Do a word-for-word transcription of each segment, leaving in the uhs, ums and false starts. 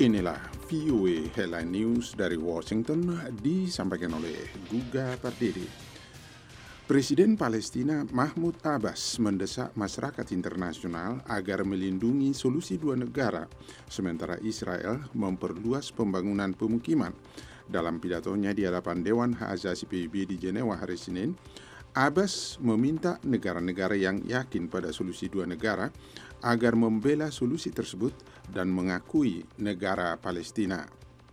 Inilah V O A Headline News dari Washington disampaikan oleh Guga Pardede. Presiden Palestina Mahmud Abbas mendesak masyarakat internasional agar melindungi solusi dua negara, sementara Israel memperluas pembangunan pemukiman. Dalam pidatonya di hadapan Dewan Hak Asasi P B B di Jenewa hari Senin, Abbas meminta negara-negara yang yakin pada solusi dua negara agar membela solusi tersebut dan mengakui negara Palestina.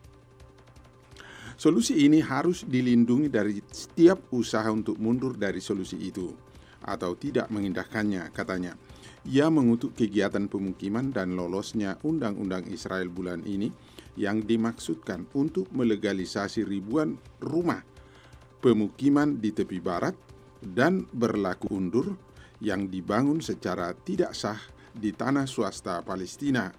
Solusi ini harus dilindungi dari setiap usaha untuk mundur dari solusi itu atau tidak mengindahkannya, katanya. Ia mengutuk kegiatan pemukiman dan lolosnya undang-undang Israel bulan ini yang dimaksudkan untuk melegalisasi ribuan rumah pemukiman di tepi barat dan berlaku undur yang dibangun secara tidak sah di tanah swasta Palestina.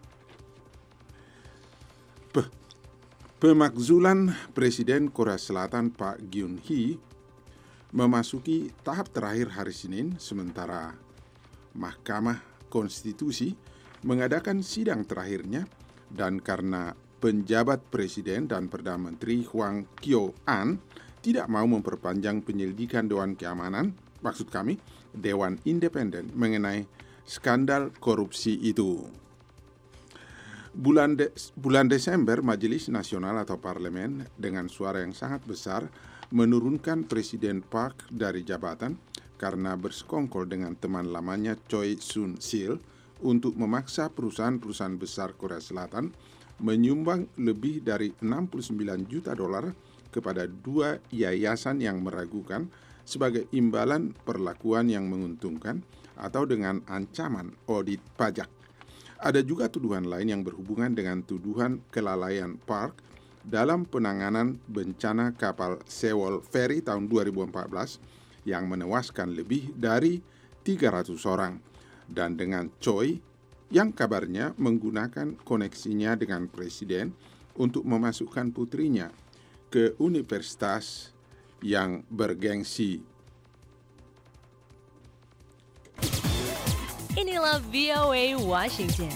Pe- Pemakzulan Presiden Korea Selatan Park Geun-hye memasuki tahap terakhir hari Senin, sementara Mahkamah Konstitusi mengadakan sidang terakhirnya, dan karena penjabat Presiden dan Perdana Menteri Hwang Kyo-an tidak mau memperpanjang penyelidikan Dewan Keamanan, maksud kami Dewan Independen, mengenai skandal korupsi itu. Bulan, de- bulan Desember, Majelis Nasional atau Parlemen dengan suara yang sangat besar menurunkan Presiden Park dari jabatan karena bersekongkol dengan teman lamanya Choi Soon-sil untuk memaksa perusahaan-perusahaan besar Korea Selatan menyumbang lebih dari enam puluh sembilan juta dolar kepada dua yayasan yang meragukan sebagai imbalan perlakuan yang menguntungkan atau dengan ancaman audit pajak. Ada juga tuduhan lain yang berhubungan dengan tuduhan kelalaian Park dalam penanganan bencana kapal Sewol Ferry tahun dua ribu empat belas yang menewaskan lebih dari tiga ratus orang, dan dengan Choi yang kabarnya menggunakan koneksinya dengan Presiden untuk memasukkan putrinya ke universitas yang bergengsi. Inilah V O A Washington.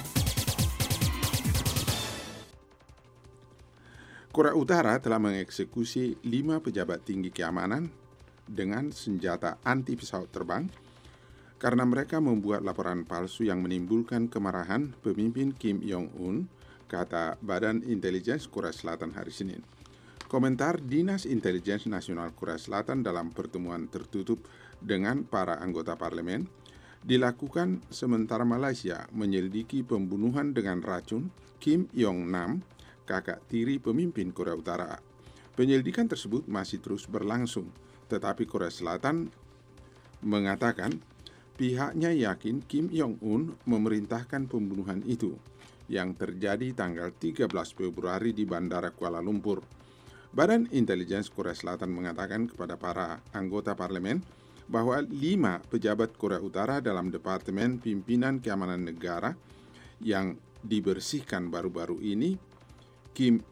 Korea Utara telah mengeksekusi lima pejabat tinggi keamanan dengan senjata anti pesawat terbang karena mereka membuat laporan palsu yang menimbulkan kemarahan pemimpin Kim Jong-un, kata Badan Intelijen Korea Selatan hari Senin. Komentar Dinas Intelijen Nasional Korea Selatan dalam pertemuan tertutup dengan para anggota parlemen dilakukan sementara Malaysia menyelidiki pembunuhan dengan racun Kim Jong-nam, kakak tiri pemimpin Korea Utara. Penyelidikan tersebut masih terus berlangsung, tetapi Korea Selatan mengatakan pihaknya yakin Kim Jong-un memerintahkan pembunuhan itu yang terjadi tanggal tiga belas Februari di Bandara Kuala Lumpur. Badan Intelijen Korea Selatan mengatakan kepada para anggota parlemen bahwa lima pejabat Korea Utara dalam Departemen Pimpinan Keamanan Negara yang dibersihkan baru-baru ini, Kim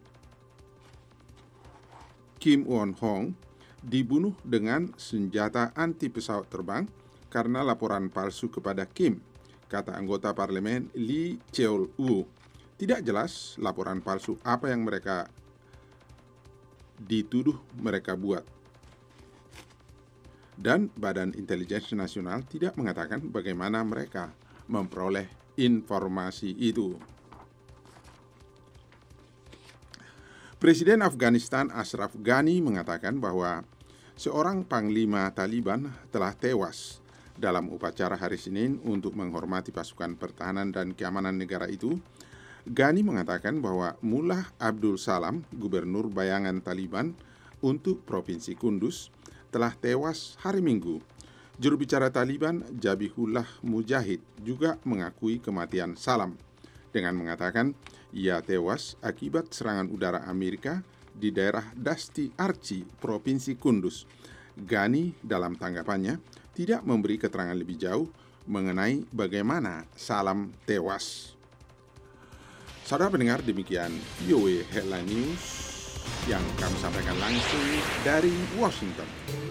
Kim Won-hong, dibunuh dengan senjata anti pesawat terbang karena laporan palsu kepada Kim, kata anggota parlemen Lee Cheol-woo. Tidak jelas laporan palsu apa yang mereka dituduh mereka buat. Dan Badan Intelijen Nasional tidak mengatakan bagaimana mereka memperoleh informasi itu. Presiden Afghanistan Ashraf Ghani mengatakan bahwa seorang panglima Taliban telah tewas dalam upacara hari Senin untuk menghormati pasukan pertahanan dan keamanan negara itu. Ghani mengatakan bahwa Mullah Abdul Salam, gubernur bayangan Taliban untuk Provinsi Kunduz, telah tewas hari Minggu. Juru bicara Taliban, Zabihullah Mujahid, juga mengakui kematian Salam dengan mengatakan ia tewas akibat serangan udara Amerika di daerah Dasti Archi, Provinsi Kunduz. Ghani dalam tanggapannya tidak memberi keterangan lebih jauh mengenai bagaimana Salam tewas. Saudara pendengar, demikian V O A Headline News yang kami sampaikan langsung dari Washington.